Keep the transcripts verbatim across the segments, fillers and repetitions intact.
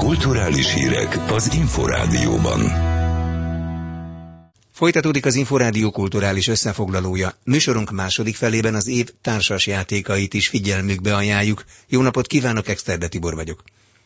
Kulturális hírek az Inforádióban. Folytatódik az Inforádió kulturális összefoglalója. Műsorunk második felében az év társas játékait is figyelmükbe ajánljuk. Jó napot kívánok, Exterde Tibor vagyok.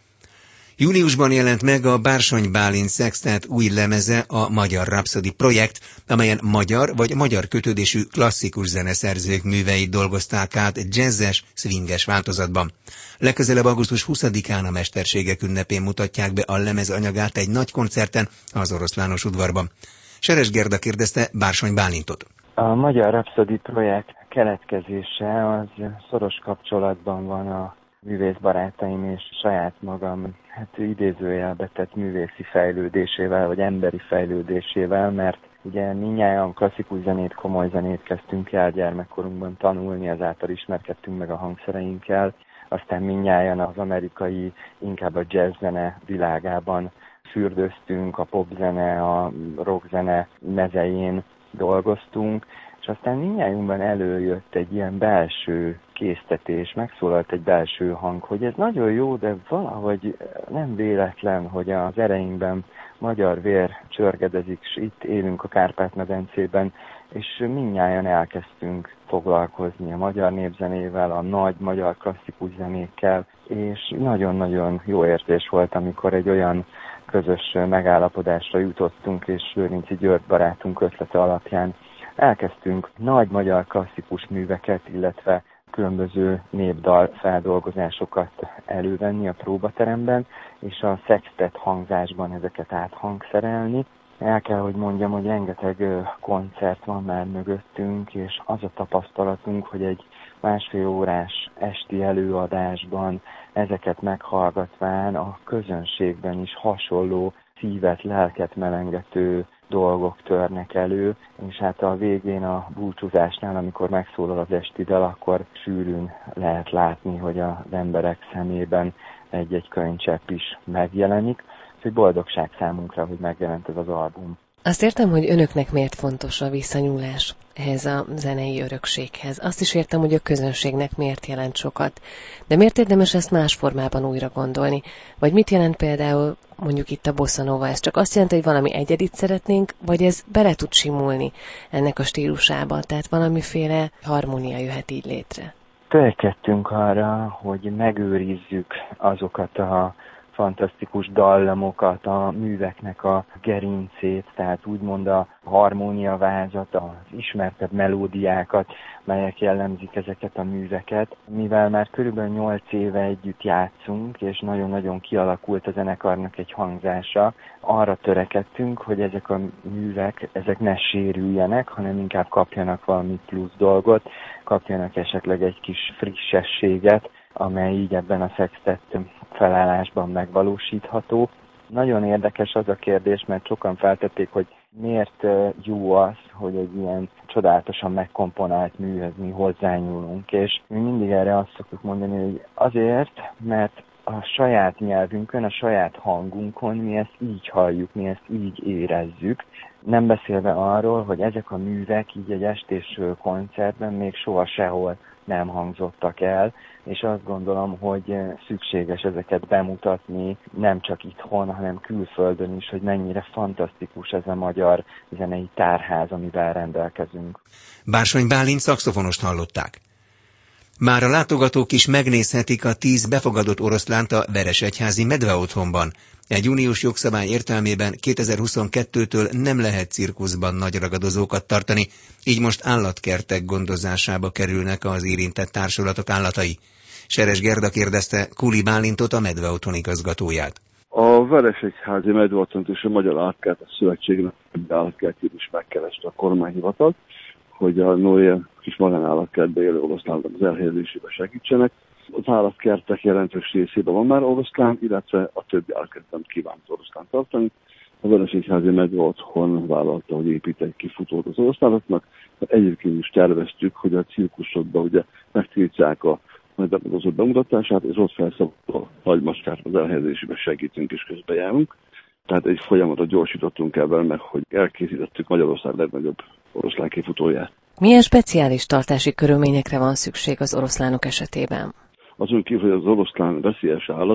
Júniusban jelent meg a Bársony Bálint Szextett új lemeze, a Magyar Rhapsody projekt, amelyen magyar vagy magyar kötődésű klasszikus zeneszerzők műveit dolgozták át jazzes, swinges változatban. Legközelebb augusztus huszadikán a Mesterségek ünnepén mutatják be a lemez anyagát egy nagy koncerten az Oroszlános udvarban. Seres Gerda kérdezte Bársony Bálintot. A Magyar Rhapsody projekt keletkezése az szoros kapcsolatban van a művészbarátaim és saját magam, hát idézőjelbe tett művészi fejlődésével, vagy emberi fejlődésével, mert ugye mindnyájan klasszikus zenét, komoly zenét kezdtünk el gyermekkorunkban tanulni, ezáltal ismerkedtünk meg a hangszereinkkel, aztán mindnyájan az amerikai, inkább a jazzzene világában fürdöztünk, a popzene, a rockzene mezején dolgoztunk, és aztán mindnyájunkban előjött egy ilyen belső késztetés, megszólalt egy belső hang, hogy ez nagyon jó, de valahogy nem véletlen, hogy az ereinkben magyar vér csörgedezik, és itt élünk a Kárpát-medencében, és mindnyájan elkezdtünk foglalkozni a magyar népzenével, a nagy magyar klasszikus zenékkel, és nagyon-nagyon jó érzés volt, amikor egy olyan közös megállapodásra jutottunk, és Lőrinci György barátunk ötlete alapján elkezdtünk nagy magyar klasszikus műveket, illetve különböző népdal feldolgozásokat elővenni a próbateremben, és a szextett hangzásban ezeket áthangszerelni. El kell, hogy mondjam, hogy rengeteg koncert van már mögöttünk, és az a tapasztalatunk, hogy egy másfél órás esti előadásban ezeket meghallgatván a közönségben is hasonló szívet, lelket melengető dolgok törnek elő, és hát a végén a búcsúzásnál, amikor megszólal az esti dal, akkor sűrűn lehet látni, hogy az emberek szemében egy-egy könycsepp is megjelenik. Úgyhogy boldogság számunkra, hogy megjelent ez az album. Azt értem, hogy önöknek miért fontos a visszanyúlás ehhez a zenei örökséghez. Azt is értem, hogy a közönségnek miért jelent sokat. De miért érdemes ezt más formában újra gondolni? Vagy mit jelent például mondjuk itt a bossa nova? Ez csak azt jelenti, hogy valami egyedit szeretnénk, vagy ez bele tud simulni ennek a stílusába? Tehát valamiféle harmónia jöhet így létre. Törekedtünk arra, hogy megőrizzük azokat a fantasztikus dallamokat, a műveknek a gerincét, tehát úgymond a harmóniavázat, az ismertebb melódiákat, melyek jellemzik ezeket a műveket. Mivel már körülbelül nyolc éve együtt játszunk, és nagyon-nagyon kialakult a zenekarnak egy hangzása, arra törekedtünk, hogy ezek a művek, ezek ne sérüljenek, hanem inkább kapjanak valami plusz dolgot, kapjanak esetleg egy kis frissességet, amely így ebben a szextett felállásban megvalósítható. Nagyon érdekes az a kérdés, mert sokan feltették, hogy miért jó az, hogy egy ilyen csodálatosan megkomponált műhöz mi hozzányúlunk, és mi mindig erre azt szoktuk mondani, hogy azért, mert a saját nyelvünkön, a saját hangunkon mi ezt így halljuk, mi ezt így érezzük. Nem beszélve arról, hogy ezek a művek így egy estés koncertben még soha sehol nem hangzottak el, és azt gondolom, hogy szükséges ezeket bemutatni, nem csak itthon, hanem külföldön is, hogy mennyire fantasztikus ez a magyar zenei tárház, amivel rendelkezünk. Bársony Bálint szaxofonost hallották. Már a látogatók is megnézhetik a tíz befogadott oroszlánt a Veresegyházi Medveotthonban. Egy uniós jogszabály értelmében kétezer-huszonkettőtől nem lehet cirkuszban nagy ragadozókat tartani, így most állatkertek gondozásába kerülnek az érintett társulatok állatai. Seres Gerda kérdezte Kuli Bálintot, a Medveotthon igazgatóját. A Veresegyházi Medveotthont és a Magyar Állatkertek Szövetségnek állatkertjét is megkereste a kormányhivatal, hogy a Noé kis magánállatkertbe élő oroszlánok az elhelyezésébe segítsenek. Az állatkertek jelentős részében van már oroszlán, illetve a többi állatkertben kívánt oroszlán tartani. A Veresegyházi Medveotthon vállalta, hogy épít egy kifutót az oroszlánoknak. Egyébként is terveztük, hogy a cirkuszokban ugye megtiltják a megdaragozott bemutatását, és ott felszabadul a nagymacskát az elhelyezésébe segítünk és közbejárunk. Tehát egy folyamatot gyorsítottunk ebben meg, hogy elkészítettük Magyarország legnagyobb oroszlán kifutóját. Milyen speciális tartási körülményekre van szükség az oroszlánok esetében? Azon kívül, hogy az oroszlán veszélyes állat,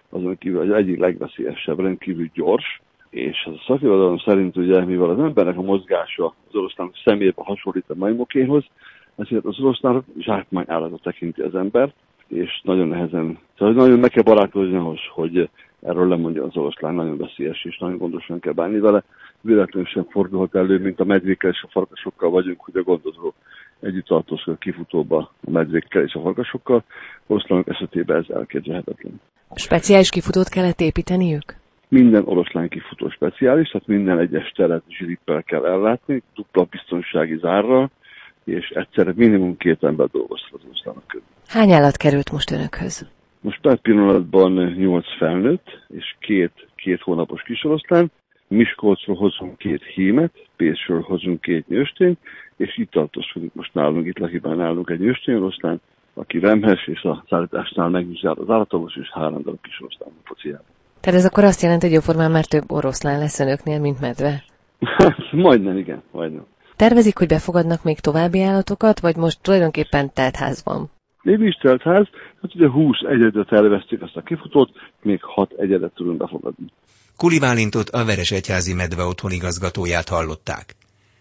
azon kívül az egyik legveszélyesebb, rendkívül gyors, és az a szakirodalom szerint ugye, mivel az embernek a mozgása az oroszlánok szemébe hasonlít a majmokéhoz, ezért az oroszlánok zsákmányállatot tekinti az embert, és nagyon nehezen, tehát nagyon meg kell barátkozni ahhoz, hogy erről lemondja az oroszlán, nagyon veszélyes, és nagyon gondosan kell bánni vele. Véletlenül sem fordulhat elő, mint a medvékkel és a farkasokkal vagyunk, hogy a gondozó együtt tartózkodik kifutóba a medvékkel és a farkasokkal. Oroszlánok esetében ez elképzelhetetlen. Speciális kifutót kellett építeniük? Minden oroszlán kifutó speciális, tehát minden egyes teret zsirippel kell ellátni, dupla biztonsági zárral, és egyszerre minimum két ember dolgozhat az oroszlánok közül. Hány állat került most önökhöz? Most per pillanatban nyolc felnőtt és két, két hónapos kisoroszlán. Miskolcról hozunk két hímet, Pécsről hozunk két nőstényt, és itt tartózkodik most nálunk, itt Lachiban nálunk egy nőstényoroszlán, aki remhes, és a szállításnál megvizsgált az állatorvos, és három darab kisoroszlán a fociában. Tehát ez akkor azt jelenti, hogy jóformán már több oroszlán lesz önöknél, mint medve? Majdnem, igen, majdnem. Tervezik, hogy befogadnak még további állatokat, vagy most tulajdonképpen teltház van? Még is teltház, hát ugye húsz egyedet tervezték azt a kifutót, még hat egyedet tudunk befogadni. Kuli Bálintot, a Veresegyházi Medve Otthon igazgatóját hallották.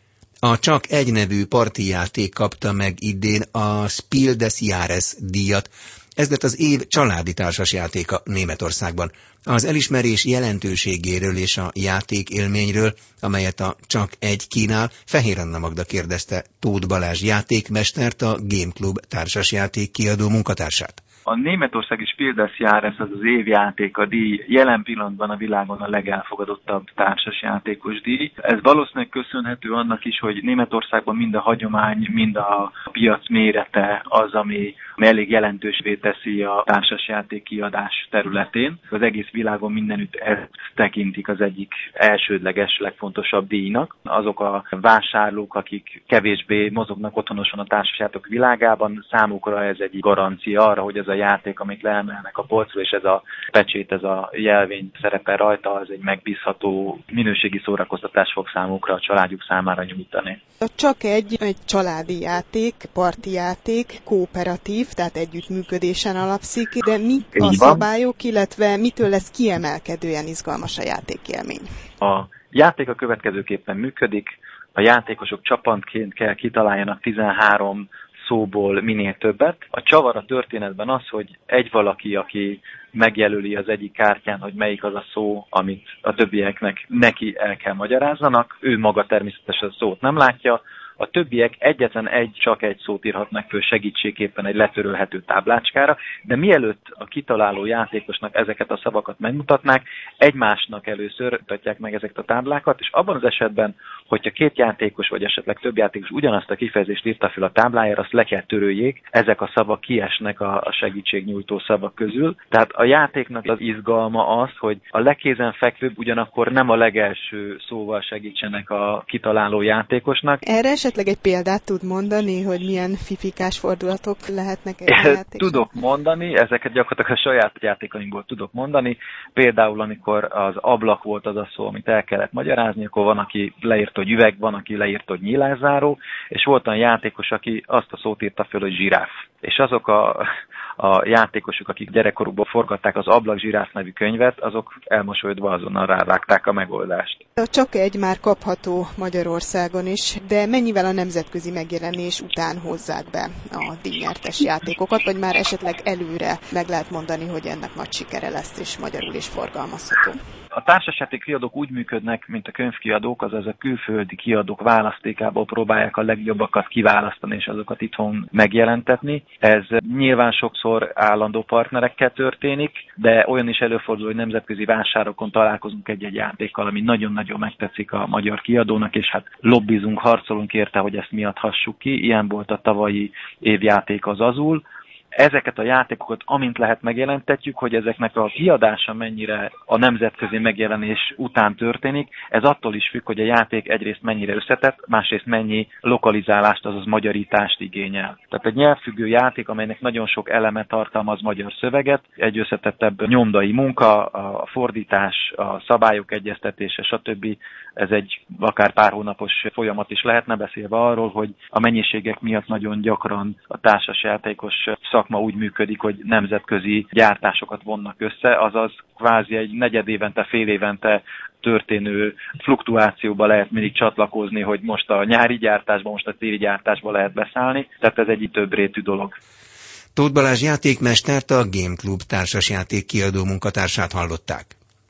A csak egy nevű parti játék kapta meg idén a Spiel des Jahres díjat. Ez lett az év családi társasjátéka Németországban. Az elismerés jelentőségéről és a játék élményről, amelyet a Csak egy kínál, Fehér Anna Magda kérdezte Tóth Balázs játékmestert, a Game Club társasjáték kiadó munkatársát. A németországi Spiel des Jahres, az az évjátéka díj, jelen pillanatban a világon a legelfogadottabb társasjátékos díj. Ez valószínűleg köszönhető annak is, hogy Németországban mind a hagyomány, mind a piac mérete az, ami elég jelentősvé teszi a társasjáték kiadás területén. Az egész világon mindenütt ezt tekintik az egyik elsődleges, legfontosabb díjnak. Azok a vásárlók, akik kevésbé mozognak otthonosan a társasjáték világában, számukra ez egy garancia arra, hogy ez a játék, amit leemelnek a polcról, és ez a pecsét, ez a jelvény szerepel rajta, az egy megbízható minőségi szórakoztatás fog számukra, a családjuk számára nyújtani. Csak egy, egy családi játék, parti játék, kooperatív, tehát együttműködésen alapszik, de mik a szabályok, illetve mitől lesz kiemelkedően izgalmas a játékélmény? A játék a következőképpen működik, a játékosok csapatként kell kitaláljanak tizenhárom szóból minél többet. A csavar a történetben az, hogy egy valaki, aki megjelöli az egyik kártyán, hogy melyik az a szó, amit a többieknek neki el kell magyarázzanak, ő maga természetesen a szót nem látja, a többiek egyetlen egy, csak egy szót írhatnak föl segítségképpen egy letörölhető táblácskára, de mielőtt a kitaláló játékosnak ezeket a szavakat megmutatnák, egymásnak először mutatják meg ezeket a táblákat, és abban az esetben, hogyha két játékos, vagy esetleg több játékos ugyanazt a kifejezést írta fel a táblájára, azt le kell töröljék, ezek a szavak kiesnek a segítségnyújtó szavak közül. Tehát a játéknak az izgalma az, hogy a legkézenfekvőbb ugyanakkor nem a legelső szóval segítsenek a kitaláló játékosnak. Erre esetleg egy példát tud mondani, hogy milyen fifikás fordulatok lehetnek egy játékban? Tudok mondani, ezeket gyakorlatilag a saját játékainkból tudok mondani. Például, amikor az ablak volt az a szó, amit el kellett magyarázni, akkor van, aki leírt, hogy üveg, van, aki leírt, hogy nyílászáró, és volt olyan játékos, aki azt a szót írta föl, hogy zsiráf. És azok a, a játékosok, akik gyerekkorukban forgatták az Ablak zsiráf nevű könyvet, azok elmosolyodva azonnal rávágták a megoldást. Csak egy már kapható Magyarországon is, de mennyivel a nemzetközi megjelenés után hozzák be a díjnyertes játékokat, vagy már esetleg előre meg lehet mondani, hogy ennek nagy sikere lesz, és magyarul is forgalmazható? A társasjáték kiadók úgy működnek, mint a könyvkiadók, azaz a külföldi kiadók választékából próbálják a legjobbakat kiválasztani, és azokat itthon megjelentetni. Ez nyilván sokszor állandó partnerekkel történik, de olyan is előfordul, hogy nemzetközi vásárokon találkozunk egy-egy játékkal, ami nagyon-nagyon megtetszik a magyar kiadónak, és hát lobbizunk, harcolunk érte, hogy ezt mi adhassuk ki. Ilyen volt a tavalyi évjáték az Azul. Ezeket a játékokat, amint lehet megjelentetjük, hogy ezeknek a kiadása mennyire a nemzetközi megjelenés után történik, ez attól is függ, hogy a játék egyrészt mennyire összetett, másrészt mennyi lokalizálást, azaz magyarítást igényel. Tehát egy nyelvfüggő játék, amelynek nagyon sok eleme tartalmaz magyar szöveget, egy összetettebb nyomdai munka, a fordítás, a szabályok egyeztetése, stb. Ez egy akár pár hónapos folyamat is lehetne, beszélve arról, hogy a mennyiségek miatt nagyon gyakran a társasjátékos szakma úgy működik, hogy nemzetközi gyártásokat vonnak össze, azaz kvázi egy negyed évente, fél évente történő fluktuációba lehet mindig csatlakozni, hogy most a nyári gyártásban, most a téli gyártásban lehet beszállni, tehát ez egy többrétű dolog. Tóth Balázs játékmestert, a Game Club társasjáték kiadó munkatársát hallották.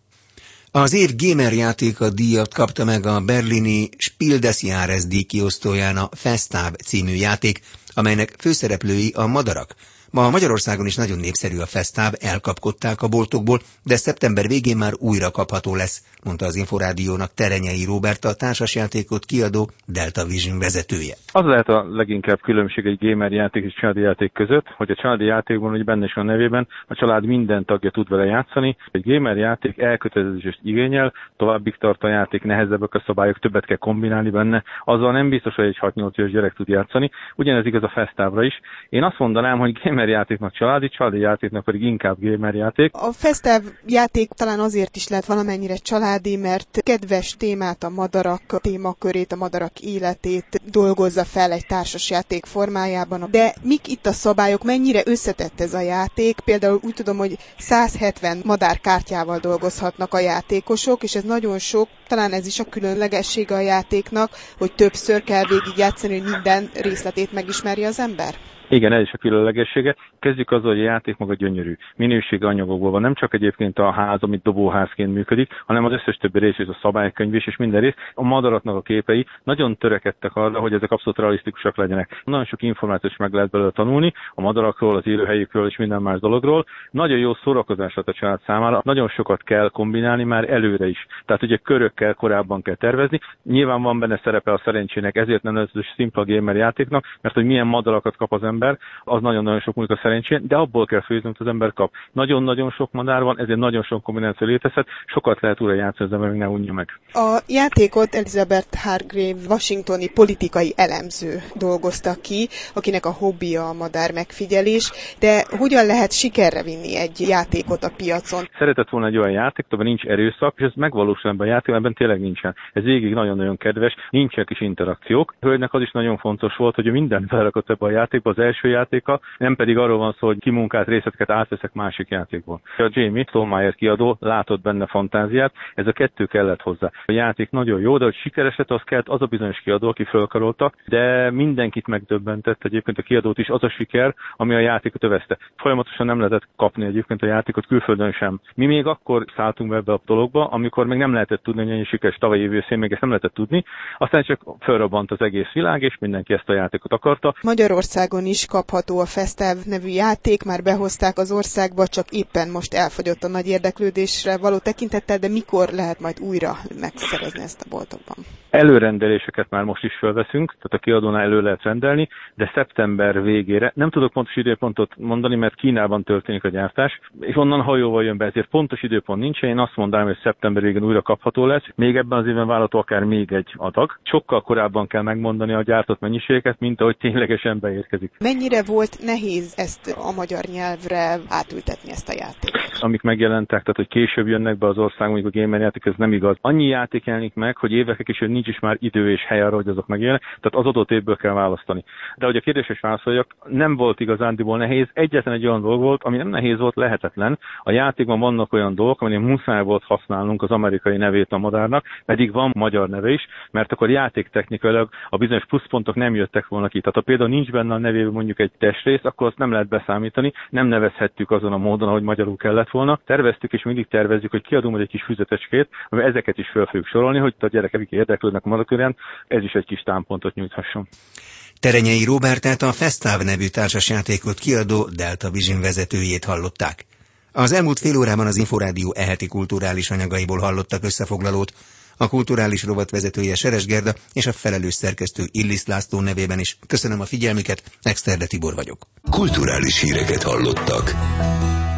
Az év gamer játéka díjat kapta meg a berlini Spiel des Jahres díjkiosztóján a Festáv című játék, amelynek főszereplői a madarak. Ma Magyarországon is nagyon népszerű a Festáv, elkapkodták a boltokból, de szeptember végén már újra kapható lesz, mondta az Inforádiónak Terenyei Róbert, a társasjátékot kiadó Delta Vision vezetője. Az lehet a leginkább különbség egy gamer játék és családi játék között, hogy a családi játékban, hogy benne is van a nevében, a család minden tagja tud vele játszani. Egy gamer játék elkötelezést igényel, továbbig tart a játék, nehezebbek a szabályok, többet kell kombinálni benne, azzal nem biztos, hogy egy hat-nyolc éves gyerek tud játszani. Ugyanez igaz a Festávra is. Én azt mondanám, hogy gamer játéknak családi, családi játéknak pedig inkább gamer játék. A Festáv játék talán azért is lehet valamennyire családi, mert kedves témát, a madarak témakörét, a madarak életét dolgozza fel egy társasjáték formájában. De mik itt a szabályok, mennyire összetett ez a játék? Például úgy tudom, hogy száz hetven madárkártyával dolgozhatnak a játékosok, és ez nagyon sok, talán ez is a különlegessége a játéknak, hogy többször kell végigjátszani, hogy minden részletét megismerje az ember? Igen, ez is a különlegessége. Kezdjük azzal, hogy a játék maga gyönyörű. Minőségi anyagokból van. Nem csak egyébként a ház, amit dobóházként működik, hanem az összes többi rész, és a szabálykönyv is, és minden rész. A madaraknak a képei nagyon törekedtek arra, hogy ezek abszolút realisztikusak legyenek. Nagyon sok információt meg lehet belőle tanulni, a madarakról, az élőhelyükről és minden más dologról. Nagyon jó szórakozás a család számára. Nagyon sokat kell kombinálni már előre is. Tehát ugye körökkel korábban kell tervezni. Nyilván van benne szerepe a szerencsének, ezért nem nevezhető szimpla gamer játéknak, mert hogy milyen madarakat kap az ember, az nagyon-nagyon sok múlik a szerencsén, de abból kell főzni, amit az ember kap. Nagyon-nagyon sok madár van, ezért nagyon sok kombináció létezhet, sokat lehet újra játszani, az ember még ne unja meg. A játékot Elizabeth Hargrave washingtoni politikai elemző dolgozta ki, akinek a hobbija a madár megfigyelés, de hogyan lehet sikerre vinni egy játékot a piacon? Szeretett volna egy olyan játék, amiben nincs erőszak, és ez megvalósul ebben a játékban, ebben tényleg nincsen. Ez végig nagyon-nagyon kedves, nincsenek is interakciók. A hölgynek az is nagyon fontos volt, hogy minden felrakott ebbe a játékba, az első játéka, nem pedig arról van szó, hogy kimunkált részleteket átveszek másik játékból. A Jamie Stolmeyer kiadó látott benne fantáziát, ez a kettő kellett hozzá. A játék nagyon jó, de hogy sikeres lett, az kellett az a bizonyos kiadó, aki fölkarolta, de mindenkit megdöbbentett egyébként a kiadót is az a siker, ami a játékot övezte. Folyamatosan nem lehetett kapni egyébként a játékot külföldön sem. Mi még akkor szálltunk be ebbe a dologba, amikor még nem lehetett tudni, hogy ennyi sikeres tavalyi év őszén, még ezt nem lehetett tudni. Aztán csak fölrobbant az egész világ, és mindenki ezt a játékot akarta. Magyarországon is kapható a Festáv nevű játék, már behozták az országba, csak éppen most elfogyott a nagy érdeklődésre való tekintettel, de mikor lehet majd újra megszerezni ezt a boltokban? Előrendeléseket már most is felveszünk, tehát a kiadónál elő lehet rendelni, de szeptember végére, nem tudok pontos időpontot mondani, mert Kínában történik a gyártás, és onnan hajóval jön be, ezért pontos időpont nincs, én azt mondanám, hogy szeptember végén újra kapható lesz, még ebben az évben várható akár még egy adag. Sokkal korábban kell megmondani a gyártott mennyiségeket, mint ahogy ténylegesen beérkezik. Mennyire volt nehéz ezt a magyar nyelvre átültetni, ezt a játékot? Amik megjelentek, tehát hogy később jönnek be az ország, mondjuk a gamer játék, ez nem igaz. Annyi játék jelenik meg, hogy évekig is, hogy nincs is már idő és hely arra, hogy azok megjelennek, tehát az adott évből kell választani. De hogy a kérdéses válaszoljak, nem volt igazándiból nehéz, egyetlen egy olyan dolog volt, ami nem nehéz volt, lehetetlen. A játékban vannak olyan dolgok, aminek muszáj volt használnunk az amerikai nevét a madárnak, pedig van magyar neve is, mert akkor játéktechnikailag a bizonyos pluszpontok nem jöttek volna ki. Tehát ha például nincs benne a nevében mondjuk egy testrész, akkor azt nem lehet beszámítani, nem nevezhettük azon a módon, ahogy magyarul kellett volna. Terveztük és mindig tervezzük, hogy kiadunk egy kis füzetecskét, amivel ezeket is fel fogjuk sorolni, hogy a gyerekek érdeklődnek a madagkörén, ez is egy kis támpontot nyújthasson. Terenyei Róbertát, a Festáv nevű társasjátékot kiadó Delta Vision vezetőjét hallották. Az elmúlt fél órában az Inforádió eheti kulturális anyagaiból hallottak összefoglalót. A kulturális rovat vezetője Seres Gerda és a felelős szerkesztő Illis László nevében is köszönöm a figyelmüket, Exterde Tibor vagyok. Kulturális híreket hallottak.